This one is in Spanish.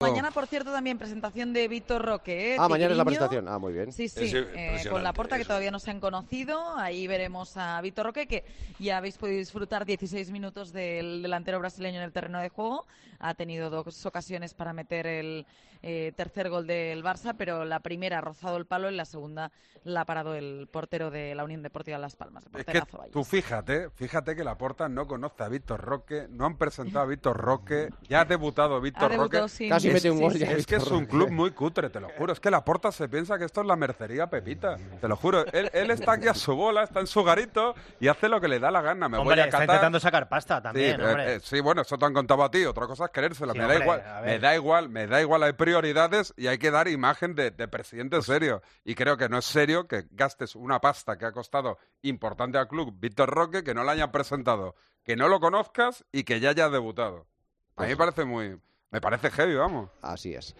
Mañana, por cierto, también presentación de Víctor Roque. Mañana es la Tigriño. presentación. Muy bien. Sí, Impresionante con Laporta, que eso. todavía no se han conocido. Ahí veremos a Víctor Roque, que ya habéis podido disfrutar 16 minutos del delantero brasileño en el terreno de juego. Ha tenido 2 ocasiones para meter el tercer gol del Barça, pero la primera ha rozado el palo y la segunda la ha parado el portero de la Unión Deportiva Las Palmas. Es que tú fíjate que Laporta no conoce a Víctor Roque, no han presentado a Víctor Roque, ya ha debutado Víctor Roque. Sí. Casi mete un gol ya. Es que es un club muy cutre, te lo juro. Es que Laporta se piensa que esto es la mercería Pepita, te lo juro. Él está aquí a su bola, está en su garito y hace lo que le da la gana. Hombre, voy a está Qatar. intentando sacar pasta también, Sí, hombre. sí, bueno, eso te han contado a ti, otra cosa es querérselo. Sí, me hombre, da igual, a ver. me da igual, hay prioridades y hay que dar imagen de presidente serio. Y creo que no es serio que gastes una pasta que ha costado importante al club Víctor Roque, que no le hayan presentado, que no lo conozcas y que ya haya debutado. A mí me parece heavy, vamos. Así es.